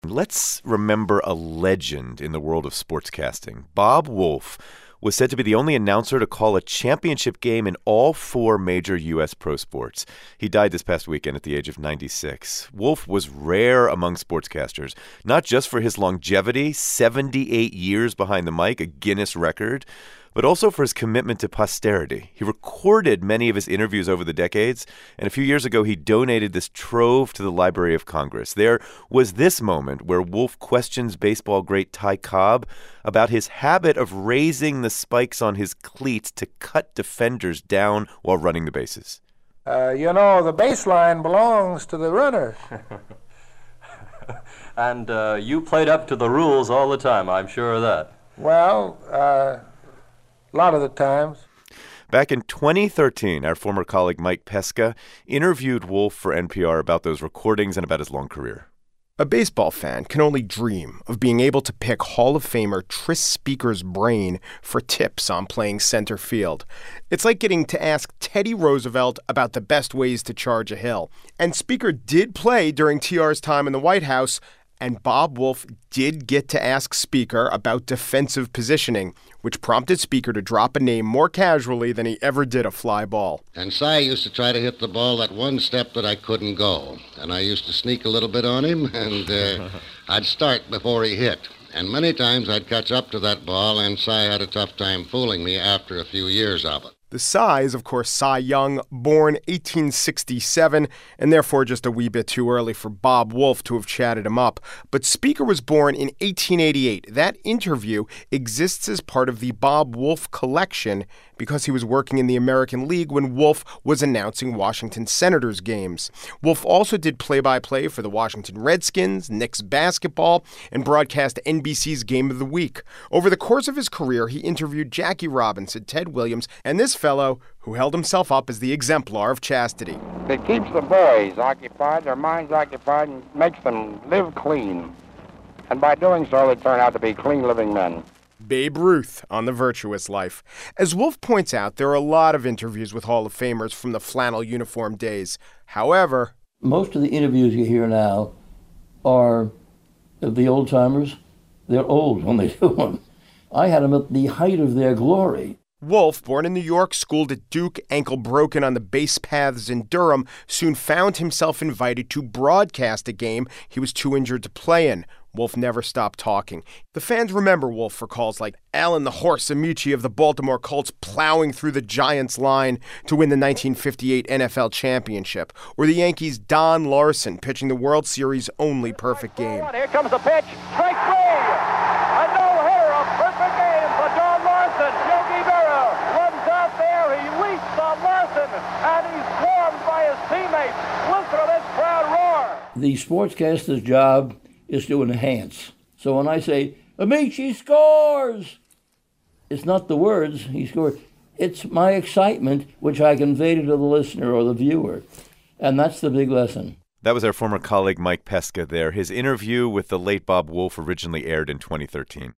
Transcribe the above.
Let's remember a legend in the world of sportscasting. Bob Wolf was said to be the only announcer to call a championship game in all four major U.S. pro sports. He died this past weekend at the age of 96. Wolf was rare among sportscasters, not just for his longevity, 78 years behind the mic, a Guinness record, but also for his commitment to posterity. He recorded many of his interviews over the decades, and a few years ago he donated this trove to the Library of Congress. There was this moment where Wolf questions baseball great Ty Cobb about his habit of raising the spikes on his cleats to cut defenders down while running the bases. The baseline belongs to the runners. And you played up to the rules all the time, I'm sure of that. Well, a lot of the times. Back in 2013, our former colleague Mike Pesca interviewed Wolf for NPR about those recordings and about his long career. A baseball fan can only dream of being able to pick Hall of Famer Tris Speaker's brain for tips on playing center field. It's like getting to ask Teddy Roosevelt about the best ways to charge a hill. And Speaker did play during TR's time in the White House, and Bob Wolf did get to ask Speaker about defensive positioning, which prompted Speaker to drop a name more casually than he ever did a fly ball. And Cy used to try to hit the ball that one step that I couldn't go. And I used to sneak a little bit on him, and I'd start before he hit. And many times I'd catch up to that ball, and Cy had a tough time fooling me after a few years of it. The Cy is, of course, Cy Young, born 1867, and therefore just a wee bit too early for Bob Wolf to have chatted him up. But Speaker was born in 1888. That interview exists as part of the Bob Wolf collection because he was working in the American League when Wolf was announcing Washington Senators games. Wolf also did play-by-play for the Washington Redskins, Knicks basketball, and broadcast NBC's Game of the Week. Over the course of his career, he interviewed Jackie Robinson, Ted Williams, and this fellow who held himself up as the exemplar of chastity. It keeps the boys occupied, their minds occupied, and makes them live clean. And by doing so, they turn out to be clean-living men. Babe Ruth on The Virtuous Life. As Wolf points out, there are a lot of interviews with Hall of Famers from the flannel uniform days. However, most of the interviews you hear now are of the old-timers. They're old when they do them. I had them at the height of their glory. Wolf, born in New York, schooled at Duke, ankle broken on the base paths in Durham, soon found himself invited to broadcast a game he was too injured to play in. Wolf never stopped talking. The fans remember Wolf for calls like Alan the Horse Amici of the Baltimore Colts plowing through the Giants' line to win the 1958 NFL championship, or the Yankees' Don Larson pitching the World Series' only perfect game. Here comes the pitch. Strike three. A no-hitter, a perfect game for Don Larson. Yogi Berra runs out there. He leaps on Larson, and he's swarmed by his teammates. Listen to this crowd roar. The sportscaster's job is to enhance. So when I say, Amici scores, it's not the words he scored. It's my excitement, which I convey to the listener or the viewer. And that's the big lesson. That was our former colleague Mike Pesca there. His interview with the late Bob Wolf originally aired in 2013.